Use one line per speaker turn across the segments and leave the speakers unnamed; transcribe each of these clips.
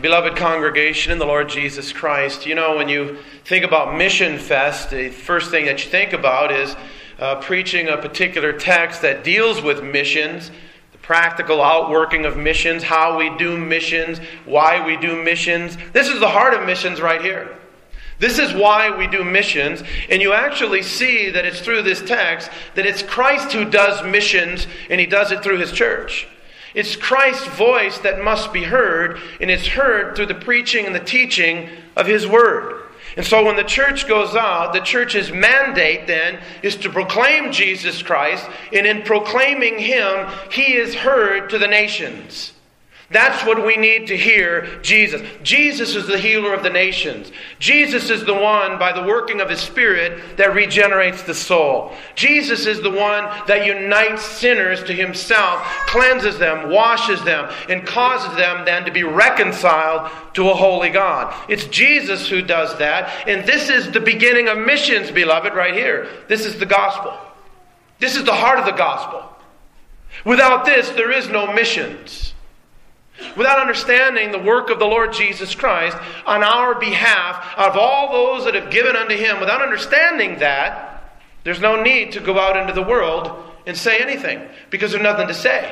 Beloved congregation in the Lord Jesus Christ, you know, when you think about Mission Fest, the first thing that you think about is preaching a particular text that deals with missions, the practical outworking of missions, how we do missions, why we do missions. This is the heart of missions right here. This is why we do missions, and you actually see that it's through this text that it's Christ who does missions, and He does it through His church. It's Christ's voice that must be heard, and it's heard through the preaching and the teaching of His Word. And so when the church goes out, the church's mandate then is to proclaim Jesus Christ, and in proclaiming Him, He is heard to the nations. That's what we need to hear Jesus. Jesus is the healer of the nations. Jesus is the one, by the working of His Spirit, that regenerates the soul. Jesus is the one that unites sinners to Himself, cleanses them, washes them, and causes them then to be reconciled to a holy God. It's Jesus who does that, and this is the beginning of missions, beloved, right here. This is the gospel. This is the heart of the gospel. Without this, there is no missions. Without understanding the work of the Lord Jesus Christ on our behalf, of all those that have given unto Him, without understanding that, there's no need to go out into the world and say anything, because there's nothing to say.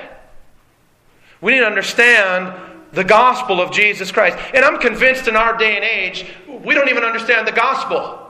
We need to understand the gospel of Jesus Christ. And I'm convinced in our day and age, we don't even understand the gospel.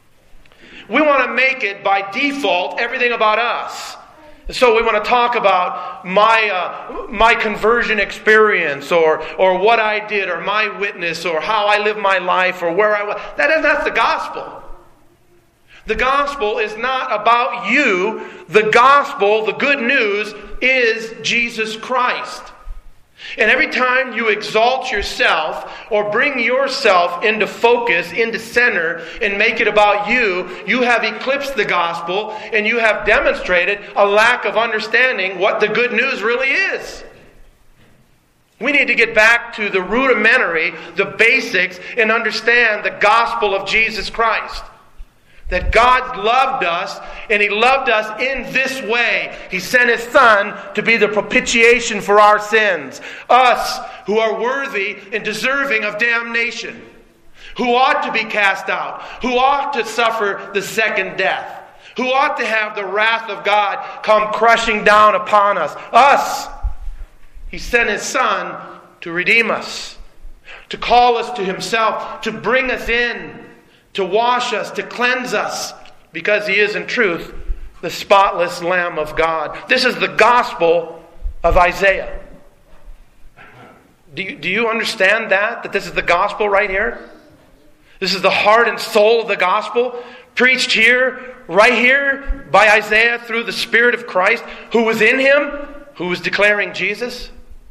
We want to make it by default everything about us. So we want to talk about my conversion experience, or what I did, or my witness, or how I lived my life, or where I was. That's the gospel. The gospel is not about you. The gospel, the good news, is Jesus Christ. And every time you exalt yourself or bring yourself into focus, into center, and make it about you, you have eclipsed the gospel and you have demonstrated a lack of understanding what the good news really is. We need to get back to the rudimentary, the basics, and understand the gospel of Jesus Christ. That God loved us, and He loved us in this way. He sent His Son to be the propitiation for our sins. Us, who are worthy and deserving of damnation. Who ought to be cast out. Who ought to suffer the second death. Who ought to have the wrath of God come crushing down upon us. Us. He sent His Son to redeem us. To call us to Himself. To bring us in. To wash us, to cleanse us, because He is in truth the spotless Lamb of God. This is the gospel of Isaiah. Do you understand that this is the gospel right here? This is the heart and soul of the gospel, preached here, right here, by Isaiah through the Spirit of Christ, who was in him, who was declaring Jesus.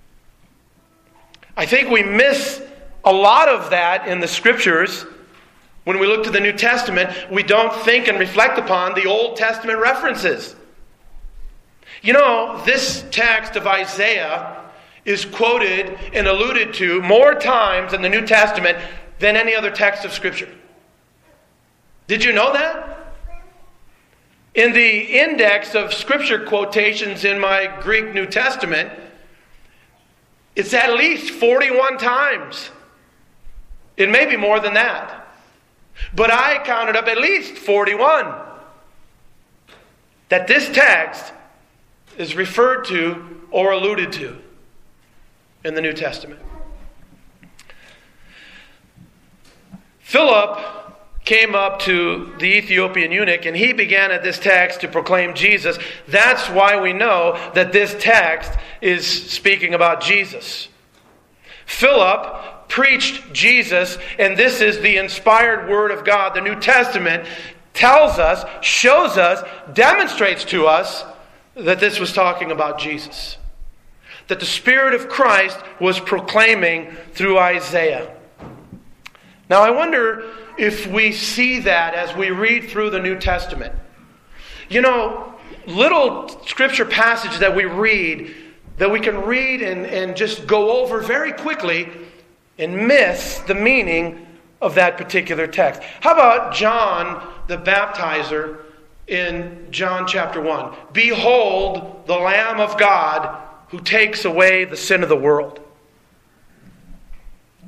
I think we miss a lot of that in the Scriptures. When we look to the New Testament, we don't think and reflect upon the Old Testament references. You know, this text of Isaiah is quoted and alluded to more times in the New Testament than any other text of Scripture. Did you know that? In the index of Scripture quotations in my Greek New Testament, it's at least 41 times. It may be more than that. But I counted up at least 41 that this text is referred to or alluded to in the New Testament. Philip came up to the Ethiopian eunuch and he began at this text to proclaim Jesus. That's why we know that this text is speaking about Jesus. Philip preached Jesus, and this is the inspired Word of God. The New Testament tells us, shows us, demonstrates to us that this was talking about Jesus. That the Spirit of Christ was proclaiming through Isaiah. Now I wonder if we see that as we read through the New Testament. You know, little Scripture passages that we read, that we can read and just go over very quickly and miss the meaning of that particular text. How about John the Baptizer in John chapter 1? Behold the Lamb of God who takes away the sin of the world.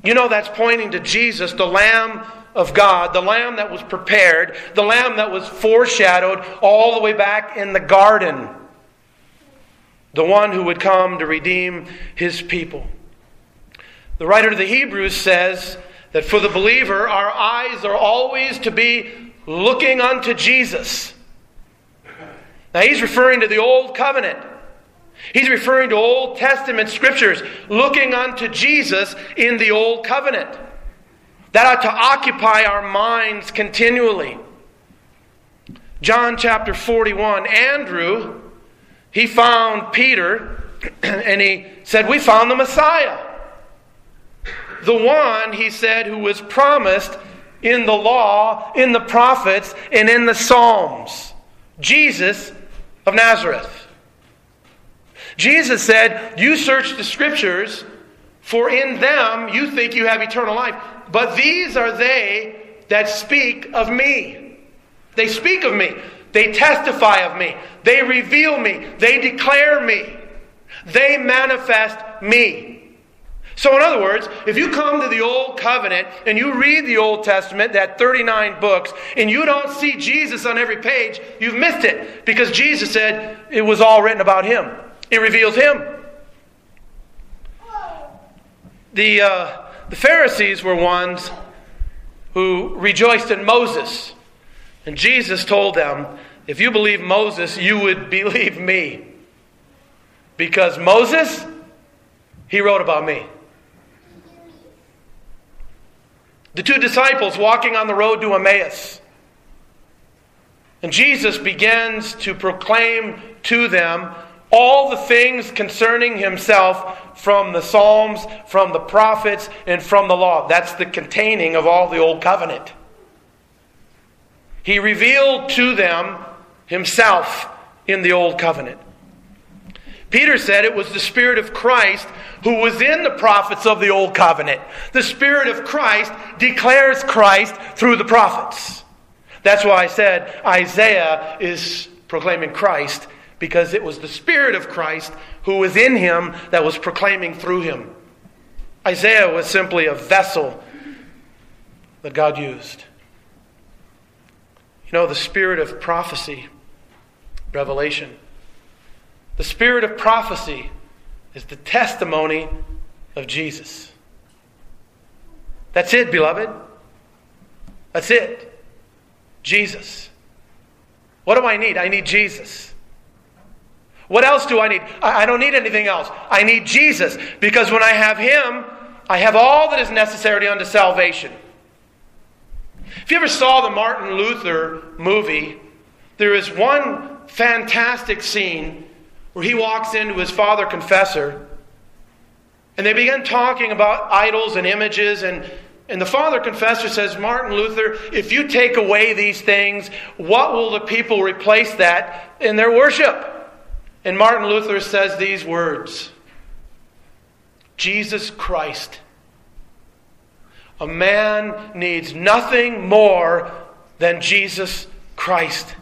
You know that's pointing to Jesus, the Lamb of God, the Lamb that was prepared, the Lamb that was foreshadowed all the way back in the garden. The one who would come to redeem His people. The writer to the Hebrews says that for the believer, our eyes are always to be looking unto Jesus. Now he's referring to the Old Covenant. He's referring to Old Testament scriptures, looking unto Jesus in the Old Covenant. That ought to occupy our minds continually. John chapter 41, Andrew, he found Peter and he said, "We found the Messiah." The one, he said, who was promised in the law, in the prophets, and in the Psalms. Jesus of Nazareth. Jesus said, "You search the Scriptures, for in them you think you have eternal life. But these are they that speak of me." They speak of me. They testify of me. They reveal me. They declare me. They manifest me. So in other words, if you come to the Old Covenant and you read the Old Testament, that 39 books, and you don't see Jesus on every page, you've missed it. Because Jesus said it was all written about Him. It reveals Him. The Pharisees were ones who rejoiced in Moses. And Jesus told them, if you believe Moses, you would believe me. Because Moses, he wrote about me. The two disciples walking on the road to Emmaus. And Jesus begins to proclaim to them all the things concerning Himself from the Psalms, from the prophets, and from the law. That's the containing of all the Old Covenant. He revealed to them Himself in the Old Covenant. Peter said it was the Spirit of Christ who was in the prophets of the Old Covenant. The Spirit of Christ declares Christ through the prophets. That's why I said Isaiah is proclaiming Christ, because it was the Spirit of Christ who was in him that was proclaiming through him. Isaiah was simply a vessel that God used. You know, the spirit of prophecy, revelation. The spirit of prophecy is the testimony of Jesus. That's it, beloved. That's it. Jesus. What do I need? I need Jesus. What else do I need? I don't need anything else. I need Jesus. Because when I have Him, I have all that is necessary unto salvation. If you ever saw the Martin Luther movie, there is one fantastic scene where he walks into his father confessor and they begin talking about idols and images, and the father confessor says, "Martin Luther, if you take away these things, what will the people replace that in their worship?" And Martin Luther says these words, "Jesus Christ. A man needs nothing more than Jesus Christ."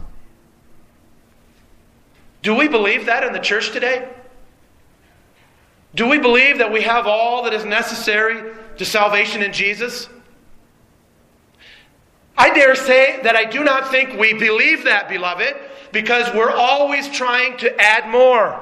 Do we believe that in the church today? Do we believe that we have all that is necessary to salvation in Jesus? I dare say that I do not think we believe that, beloved, because we're always trying to add more.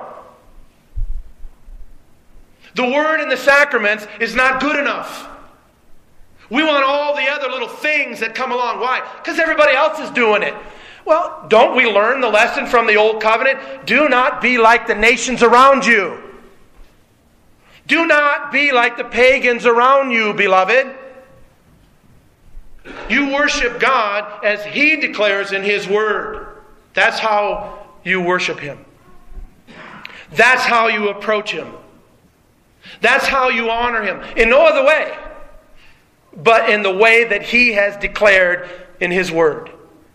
The Word and the sacraments is not good enough. We want all the other little things that come along. Why? Because everybody else is doing it. Well, don't we learn the lesson from the Old Covenant? Do not be like the nations around you. Do not be like the pagans around you, beloved. You worship God as He declares in His Word. That's how you worship Him. That's how you approach Him. That's how you honor Him. In no other way, but in the way that He has declared in His Word.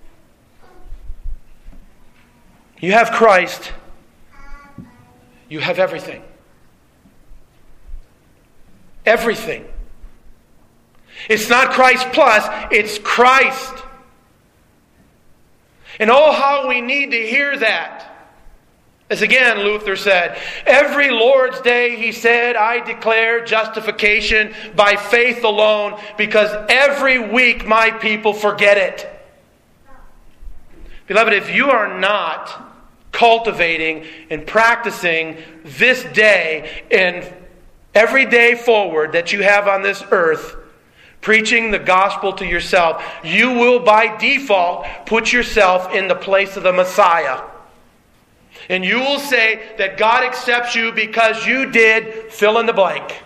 You have Christ. You have everything. Everything. It's not Christ plus, it's Christ. And oh, how we need to hear that. As again Luther said, every Lord's Day, he said, I declare justification by faith alone, because every week my people forget it. Beloved, if you are not cultivating and practicing this day and every day forward that you have on this earth, preaching the gospel to yourself, you will by default put yourself in the place of the Messiah. And you will say that God accepts you because you did fill in the blank.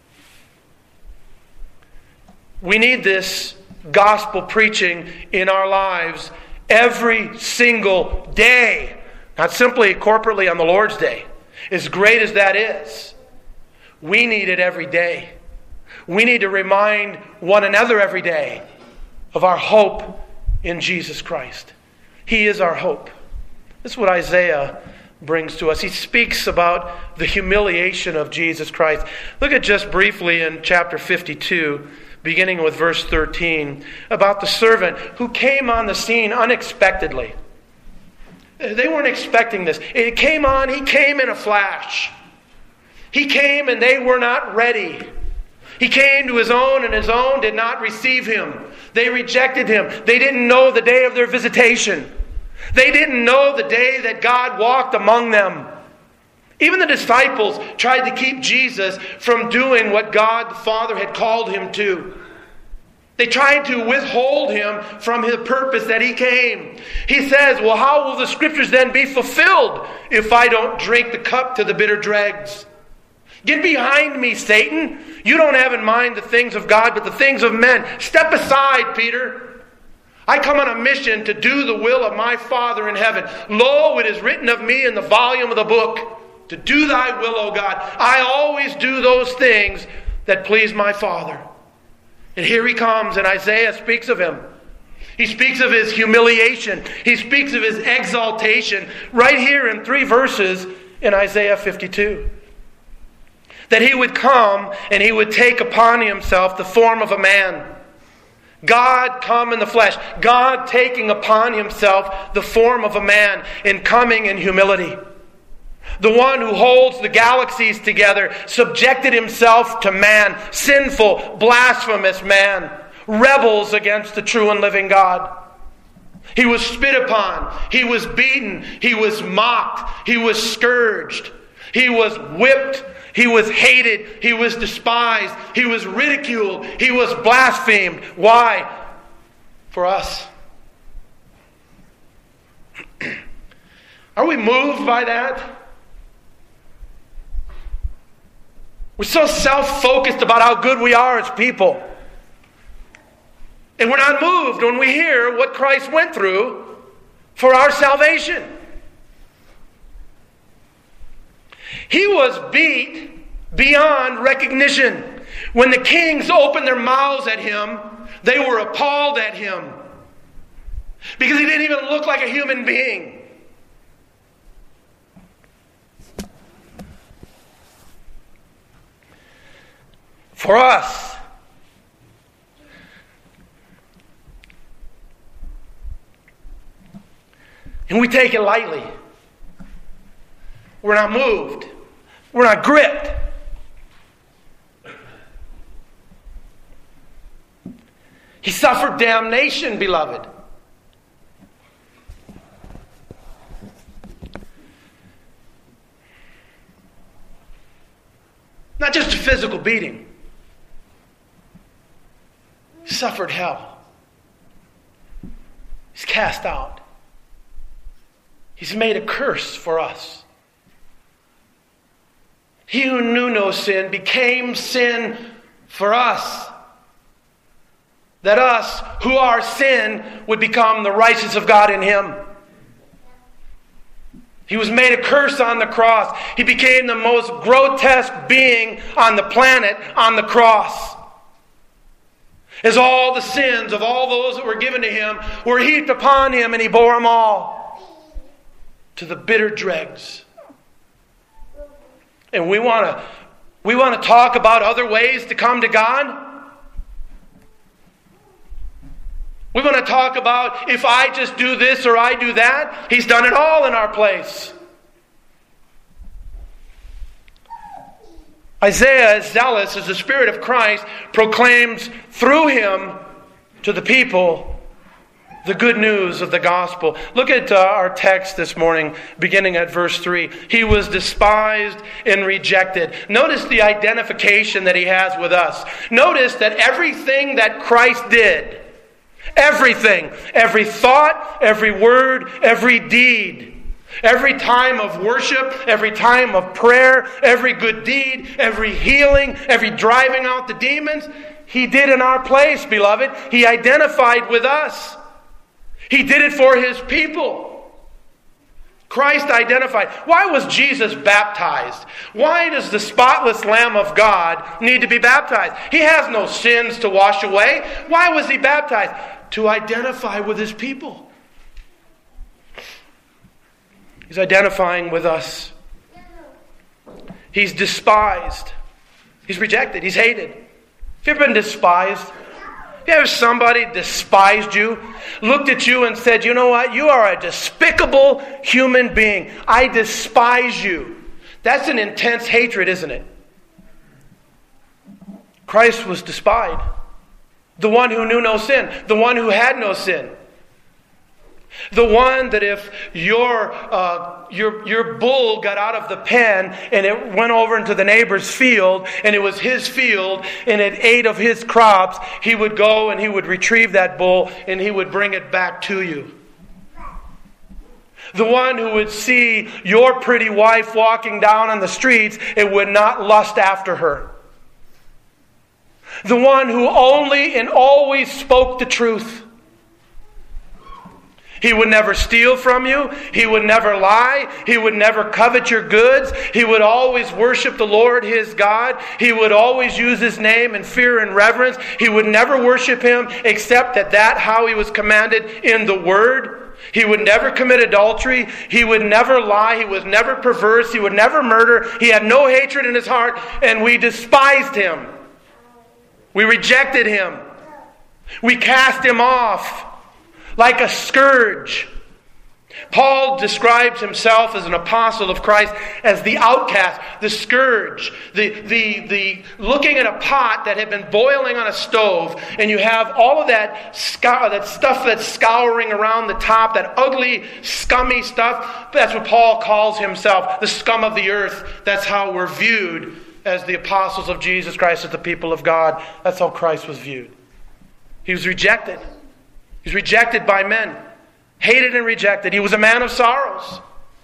We need this gospel preaching in our lives every single day. Not simply corporately on the Lord's Day. As great as that is, we need it every day. We need to remind one another every day of our hope in Jesus Christ. He is our hope. This is what Isaiah brings to us. He speaks about the humiliation of Jesus Christ. Look at just briefly in chapter 52, beginning with verse 13, about the servant who came on the scene unexpectedly. They weren't expecting this. He came in a flash. He came and they were not ready. He came to his own and his own did not receive him. They rejected him. They didn't know the day of their visitation. They didn't know the day that God walked among them. Even the disciples tried to keep Jesus from doing what God the Father had called him to. They tried to withhold him from his purpose that he came. He says, well, how will the scriptures then be fulfilled if I don't drink the cup to the bitter dregs? Get behind me, Satan. You don't have in mind the things of God, but the things of men. Step aside, Peter. I come on a mission to do the will of my Father in heaven. Lo, it is written of me in the volume of the book, to do thy will, O God. I always do those things that please my Father. And here he comes, and Isaiah speaks of him. He speaks of his humiliation. He speaks of his exaltation right here in 3 verses in Isaiah 52. That he would come and he would take upon himself the form of a man. God come in the flesh. God taking upon himself the form of a man and coming in humility. The one who holds the galaxies together subjected himself to man, sinful, blasphemous man, rebels against the true and living God. He was spit upon, he was beaten, he was mocked, he was scourged, he was whipped, he was hated, he was despised, he was ridiculed, he was blasphemed. Why? For us. Are we moved by that? We're so self-focused about how good we are as people. And we're not moved when we hear what Christ went through for our salvation. He was beat beyond recognition. When the kings opened their mouths at him, they were appalled at him. Because he didn't even look like a human being. For us, and we take it lightly. We're not moved. We're not gripped. He suffered damnation, beloved. Not just a physical beating. He suffered hell. He's cast out. He's made a curse for us. He who knew no sin became sin for us. That us, who are sin, would become the righteousness of God in him. He was made a curse on the cross. He became the most grotesque being on the planet on the cross. As all the sins of all those that were given to him were heaped upon him, and he bore them all to the bitter dregs. And we want to talk about other ways to come to God. We want to talk about if I just do this or I do that. He's done it all in our place. Isaiah is zealous as the Spirit of Christ proclaims through him to the people the good news of the gospel. Look at our text this morning, beginning at verse 3. He was despised and rejected. Notice the identification that he has with us. Notice that everything that Christ did, everything, every thought, every word, every deed, every time of worship, every time of prayer, every good deed, every healing, every driving out the demons, he did in our place, beloved. He identified with us. He did it for his people. Christ identified. Why was Jesus baptized? Why does the spotless Lamb of God need to be baptized? He has no sins to wash away. Why was he baptized? To identify with his people. He's identifying with us. He's despised. He's rejected. He's hated. Have you ever been despised? Have you ever somebody despised you, looked at you and said, you know what, you are a despicable human being. I despise you. That's an intense hatred, isn't it? Christ was despised. The one who knew no sin. The one who had no sin. The one that if your bull got out of the pen and it went over into the neighbor's field and it was his field and it ate of his crops, he would go and he would retrieve that bull and he would bring it back to you. The one who would see your pretty wife walking down on the streets and would not lust after her. The one who only and always spoke the truth. He would never steal from you. He would never lie. He would never covet your goods. He would always worship the Lord his God. He would always use his name in fear and reverence. He would never worship him except that how he was commanded in the Word. He would never commit adultery. He would never lie. He was never perverse. He would never murder. He had no hatred in his heart, and we despised him. We rejected him. We cast him off like a scourge. Paul describes himself as an apostle of Christ as the outcast, the scourge, the looking at a pot that had been boiling on a stove, and you have all of that stuff that's scouring around the top, that ugly, scummy stuff. That's what Paul calls himself, the scum of the earth. That's how we're viewed as the apostles of Jesus Christ, as the people of God. That's how Christ was viewed. He was rejected. He was rejected by men. Hated and rejected. He was a man of sorrows.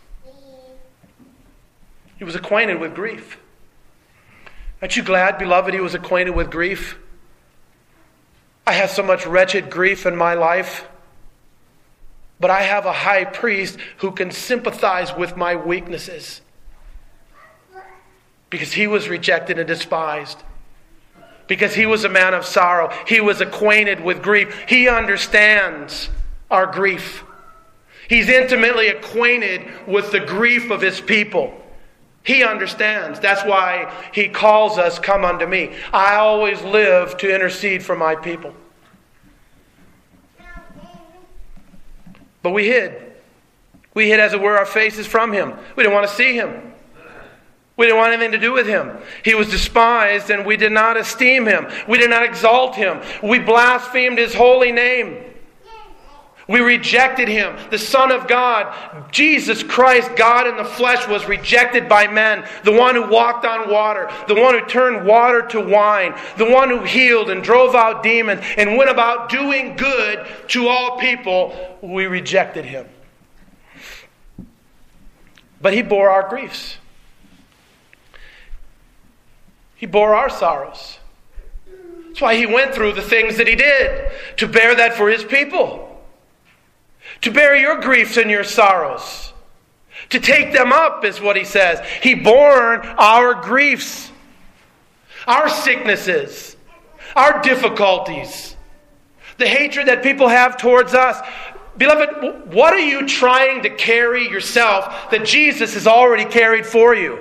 He was acquainted with grief. Aren't you glad, beloved, he was acquainted with grief? I have so much wretched grief in my life. But I have a high priest who can sympathize with my weaknesses. Because he was rejected and despised. Because he was a man of sorrow. He was acquainted with grief. He understands our grief. He's intimately acquainted with the grief of his people. He understands. That's why he calls us, come unto me. I always live to intercede for my people. But we hid. We hid, as it were, our faces from him. We didn't want to see him. We didn't want anything to do with him. He was despised, and we did not esteem him. We did not exalt him. We blasphemed his holy name. We rejected him. The Son of God, Jesus Christ, God in the flesh, was rejected by men. The one who walked on water. The one who turned water to wine. The one who healed and drove out demons and went about doing good to all people. We rejected him. But he bore our griefs. He bore our sorrows. That's why he went through the things that he did. To bear that for his people. To bear your griefs and your sorrows. To take them up is what he says. He bore our griefs. Our sicknesses. Our difficulties. The hatred that people have towards us. Beloved, what are you trying to carry yourself that Jesus has already carried for you?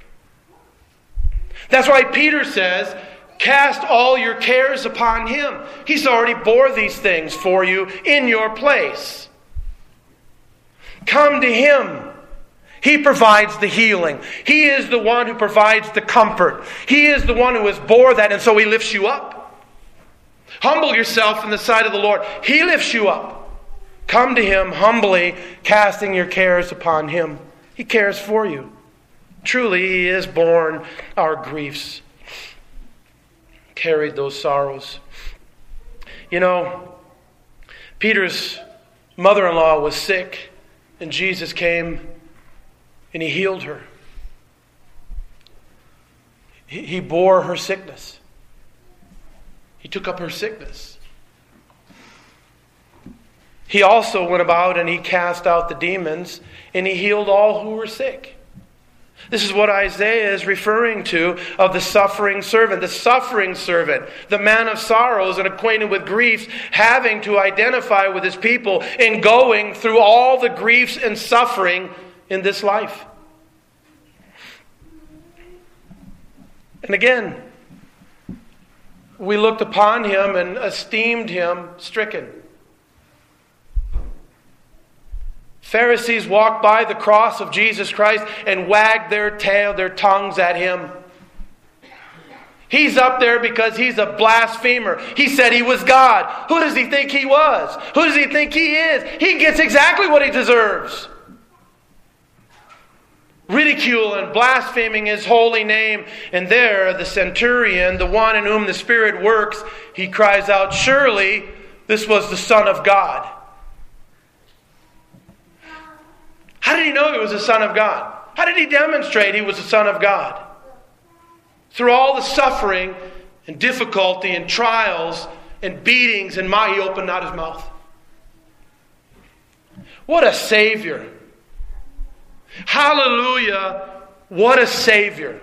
That's why Peter says, cast all your cares upon him. He's already bore these things for you in your place. Come to him. He provides the healing. He is the one who provides the comfort. He is the one who has bore that, and so He lifts you up. Humble yourself in the sight of the Lord. He lifts you up. Come to Him humbly, casting your cares upon Him. He cares for you. Truly, He has borne our griefs, carried those sorrows. You know, Peter's mother-in-law was sick, and Jesus came and He healed her. He bore her sickness. He took up her sickness. He also went about and He cast out the demons, and He healed all who were sick. This is what Isaiah is referring to of the suffering servant. The suffering servant, the man of sorrows and acquainted with griefs, having to identify with his people and going through all the griefs and suffering in this life. And again, we looked upon Him and esteemed Him stricken. Pharisees walked by the cross of Jesus Christ and wagged their tongues at Him. He's up there because He's a blasphemer. He said He was God. Who does He think He was? Who does He think He is? He gets exactly what He deserves. Ridicule and blaspheming His holy name. And there, the centurion, the one in whom the Spirit works, he cries out, "Surely this was the Son of God." How did he know He was the Son of God? How did He demonstrate He was the Son of God? Through all the suffering and difficulty and trials and beatings, and He opened not His mouth. What a Savior. Hallelujah. What a Savior.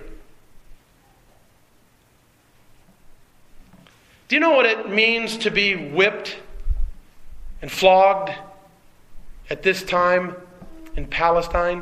Do you know what it means to be whipped and flogged at this time in Palestine?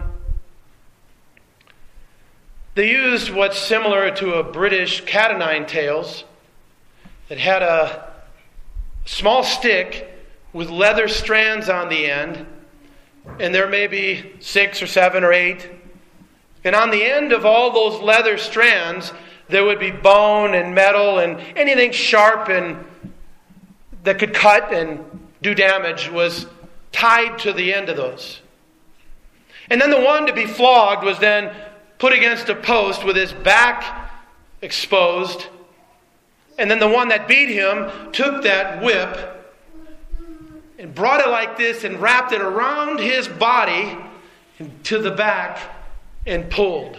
They used what's similar to a British cat o' nine tails that had a small stick with leather strands on the end, and there may be 6 or 7 or 8. And on the end of all those leather strands, there would be bone and metal and anything sharp and that could cut and do damage was tied to the end of those. And then the one to be flogged was then put against a post with his back exposed. And then the one that beat him took that whip and brought it like this and wrapped it around his body to the back and pulled.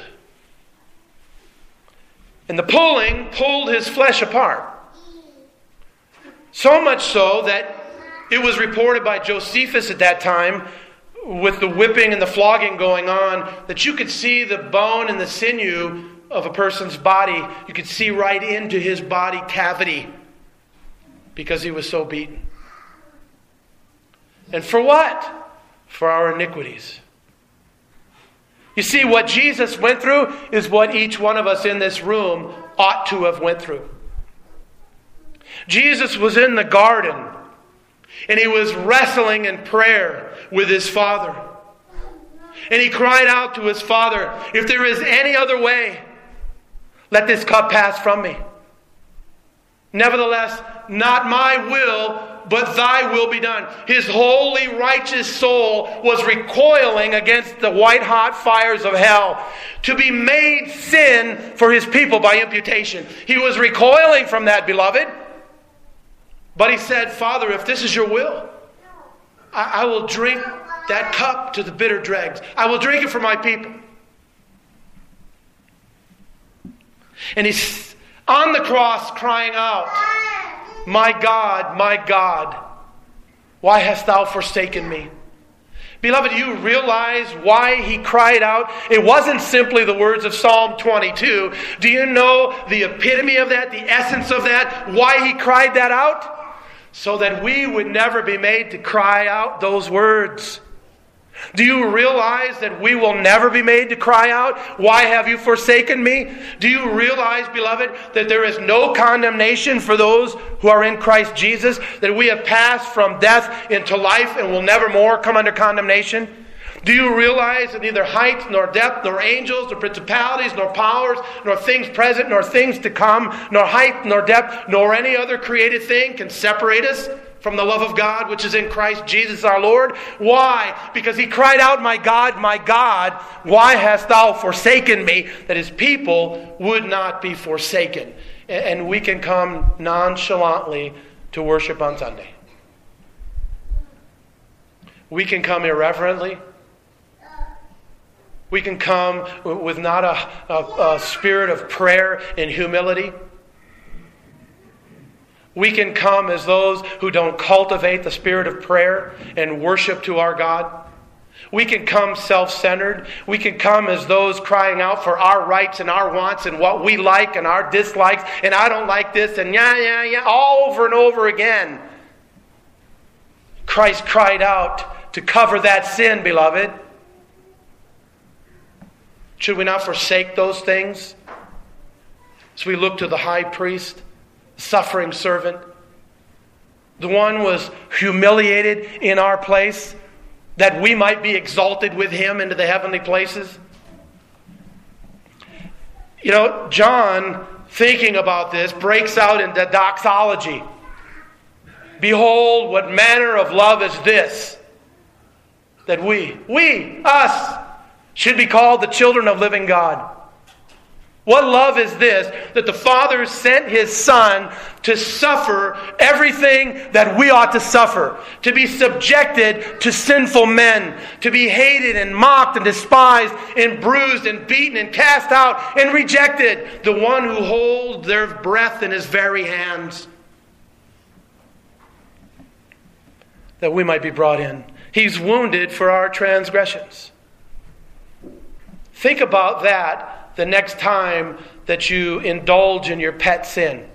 And the pulling pulled his flesh apart. So much so that it was reported by Josephus at that time, with the whipping and the flogging going on, that you could see the bone and the sinew of a person's body. You could see right into his body cavity because he was so beaten. And for what? For our iniquities. You see, what Jesus went through is what each one of us in this room ought to have went through. Jesus was in the garden, and He was wrestling in prayer with His Father. And He cried out to His Father, "If there is any other way, let this cup pass from me. Nevertheless, not my will, but Thy will be done." His holy, righteous soul was recoiling against the white-hot fires of hell to be made sin for His people by imputation. He was recoiling from that, beloved. But He said, "Father, if this is Your will, I will drink that cup to the bitter dregs. I will drink it for my people." And He's on the cross crying out, my God, why hast Thou forsaken me?" Beloved, do you realize why He cried out? It wasn't simply the words of Psalm 22. Do you know the epitome of that, the essence of that, why He cried that out? So that we would never be made to cry out those words. Do you realize that we will never be made to cry out, "Why have you forsaken me?" Do you realize, beloved, that there is no condemnation for those who are in Christ Jesus? That we have passed from death into life and will never more come under condemnation? Do you realize that neither height, nor depth, nor angels, nor principalities, nor powers, nor things present, nor things to come, nor height, nor depth, nor any other created thing can separate us from the love of God which is in Christ Jesus our Lord? Why? Because he cried out, my God, why hast thou forsaken me? That his people would not be forsaken. And we can come nonchalantly to worship on Sunday. We can come irreverently. We can come with not a spirit of prayer and humility. We can come as those who don't cultivate the spirit of prayer and worship to our God. We can come self-centered. We can come as those crying out for our rights and our wants and what we like and our dislikes, and I don't like this, and yeah, all over and over again. Christ cried out to cover that sin, beloved. Should we not forsake those things? As we look to the high priest, suffering servant, the one was humiliated in our place, that we might be exalted with him into the heavenly places. You know, John, thinking about this, breaks out into doxology. Behold, what manner of love is this, that us, should be called the children of living God. What love is this, that the Father sent His Son to suffer everything that we ought to suffer, to be subjected to sinful men, to be hated and mocked and despised and bruised and beaten and cast out and rejected, the one who holds their breath in His very hands, that we might be brought in. He's wounded for our transgressions. Think about that the next time that you indulge in your pet sin.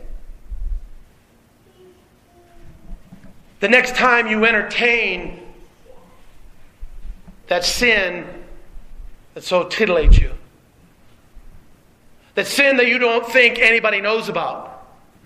The next time you entertain that sin that so titillates you. That sin that you don't think anybody knows about.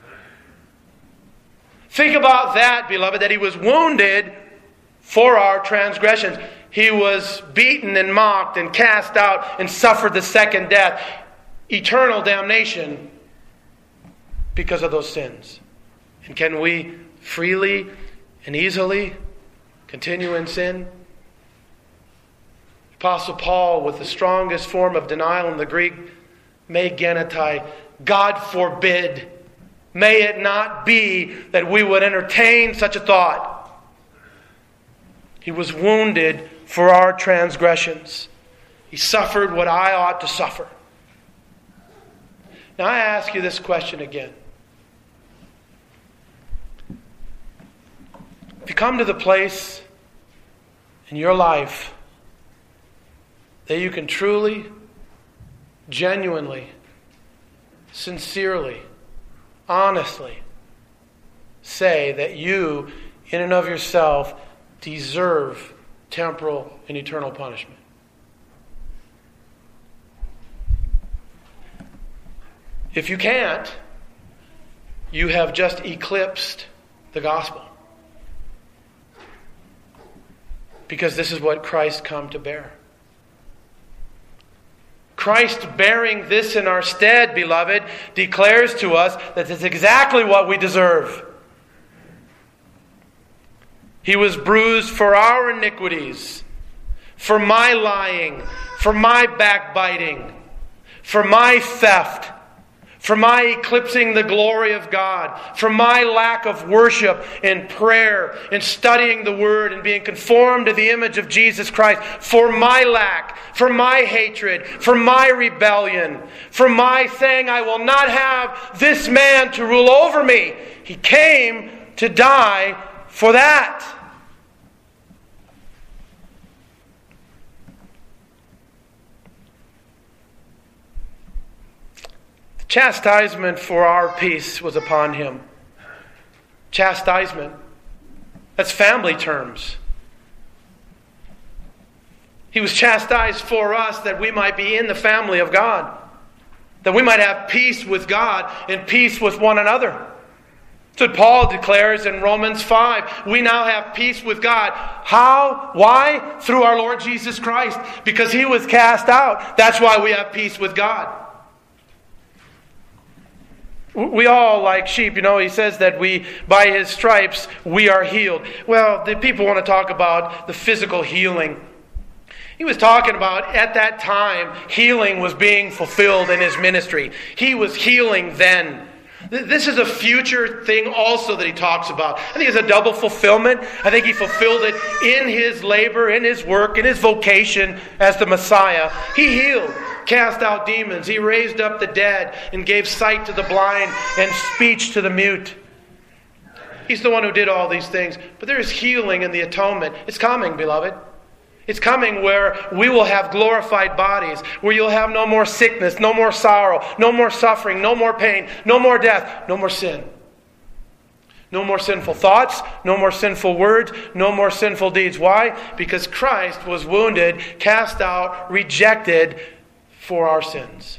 Think about that, beloved, that He was wounded for our transgressions. He was beaten and mocked and cast out and suffered the second death, eternal damnation, because of those sins. And can we freely and easily continue in sin? Apostle Paul, with the strongest form of denial in the Greek, me genetai, God forbid, may it not be that we would entertain such a thought. He was wounded for our transgressions. He suffered what I ought to suffer. Now I ask you this question again. If you come to the place in your life that you can truly, genuinely, sincerely, honestly say that you, in and of yourself, deserve temporal and eternal punishment. If you can't, you have just eclipsed the gospel. Because this is what Christ come to bear. Christ bearing this in our stead, beloved, declares to us that it's exactly what we deserve. He was bruised for our iniquities, for my lying, for my backbiting, for my theft, for my eclipsing the glory of God, for my lack of worship and prayer and studying the Word and being conformed to the image of Jesus Christ, for my lack, for my hatred, for my rebellion, for my saying I will not have this man to rule over me. He came to die for that. Chastisement for our peace was upon Him. Chastisement. That's family terms. He was chastised for us that we might be in the family of God. That we might have peace with God and peace with one another. That's what Paul declares in Romans 5. We now have peace with God. How? Why? Through our Lord Jesus Christ. Because He was cast out. That's why we have peace with God. We all, like sheep, He says that by His stripes, we are healed. Well, the people want to talk about the physical healing. He was talking about, at that time, healing was being fulfilled in His ministry. He was healing then. This is a future thing also that He talks about. I think it's a double fulfillment. I think He fulfilled it in His labor, in His work, in His vocation as the Messiah. He healed, cast out demons. He raised up the dead and gave sight to the blind and speech to the mute. He's the one who did all these things. But there is healing in the atonement. It's coming, beloved. It's coming where we will have glorified bodies, where you'll have no more sickness, no more sorrow, no more suffering, no more pain, no more death, no more sin. No more sinful thoughts, no more sinful words, no more sinful deeds. Why? Because Christ was wounded, cast out, rejected for our sins.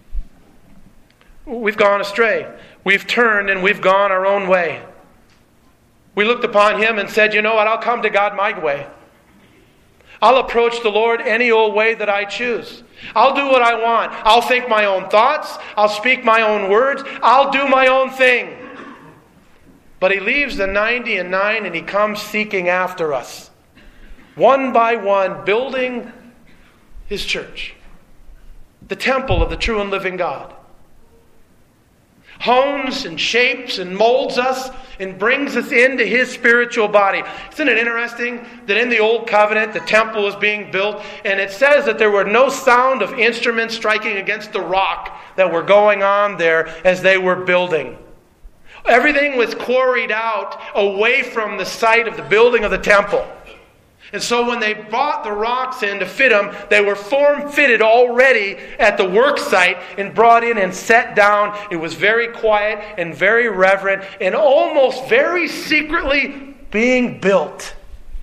We've gone astray. We've turned and we've gone our own way. We looked upon Him and said, you know what, I'll come to God my way. I'll approach the Lord any old way that I choose. I'll do what I want. I'll think my own thoughts. I'll speak my own words. I'll do my own thing. But He leaves the 99 and He comes seeking after us. One by one, building His church. The temple of the true and living God. Hones and shapes and molds us and brings us into His spiritual body. Isn't it interesting that in the Old Covenant the temple was being built and it says that there were no sound of instruments striking against the rock that were going on there as they were building. Everything was quarried out away from the site of the building of the temple. And so when they brought the rocks in to fit them, they were form-fitted already at the work site and brought in and set down. It was very quiet and very reverent and almost very secretly being built.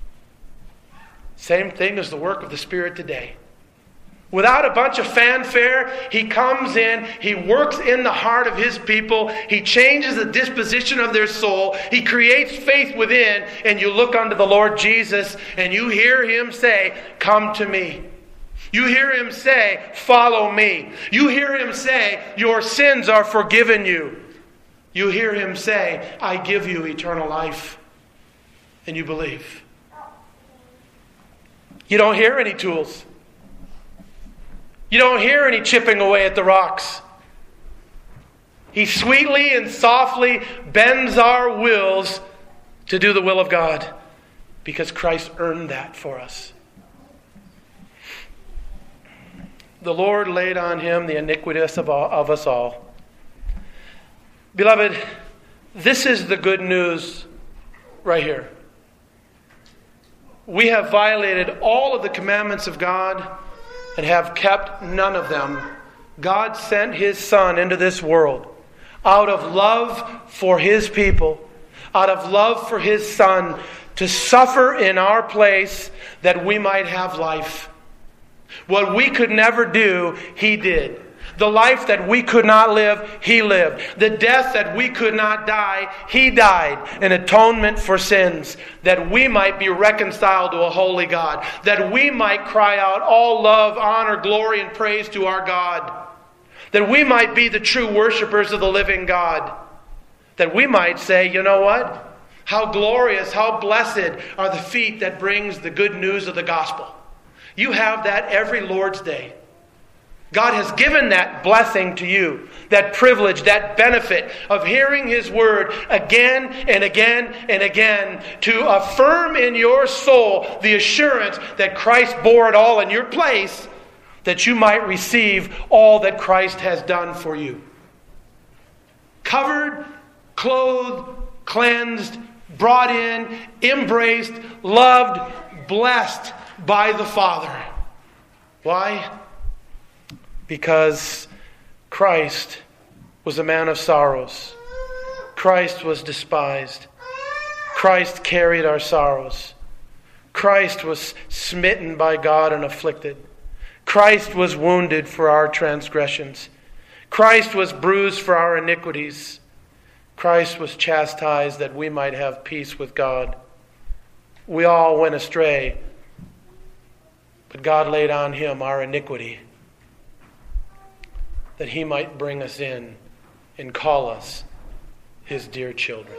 Same thing as the work of the Spirit today. Without a bunch of fanfare, He comes in, He works in the heart of His people, He changes the disposition of their soul, He creates faith within, and you look unto the Lord Jesus and you hear Him say, come to me. You hear Him say, follow me. You hear Him say, your sins are forgiven you. You hear Him say, I give you eternal life. And you believe. You don't hear any tools. You don't hear any chipping away at the rocks. He sweetly and softly bends our wills to do the will of God because Christ earned that for us. The Lord laid on Him the iniquity of us all. Beloved, this is the good news right here. We have violated all of the commandments of God and have kept none of them. God sent His Son into this world out of love for His people, out of love for His Son, to suffer in our place that we might have life. What we could never do, He did. The life that we could not live, He lived. The death that we could not die, He died in atonement for sins, that we might be reconciled to a holy God, that we might cry out all love, honor, glory, and praise to our God, that we might be the true worshipers of the living God, that we might say, you know what? How glorious, how blessed are the feet that brings the good news of the gospel. You have that every Lord's Day. God has given that blessing to you, that privilege, that benefit of hearing His word again and again and again to affirm in your soul the assurance that Christ bore it all in your place, that you might receive all that Christ has done for you. Covered, clothed, cleansed, brought in, embraced, loved, blessed by the Father. Why? Because Christ was a man of sorrows. Christ was despised. Christ carried our sorrows. Christ was smitten by God and afflicted. Christ was wounded for our transgressions. Christ was bruised for our iniquities. Christ was chastised that we might have peace with God. We all went astray, but God laid on him our iniquity, that he might bring us in and call us his dear children.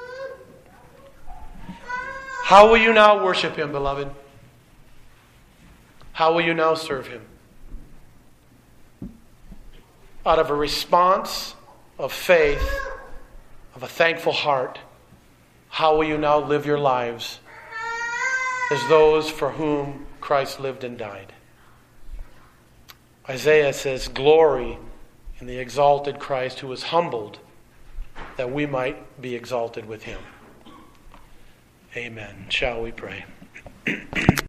How will you now worship him, beloved? How will you now serve him? Out of a response of faith, of a thankful heart, how will you now live your lives as those for whom Christ lived and died? Isaiah says, "Glory in the exalted Christ who was humbled, that we might be exalted with him." Amen. Shall we pray?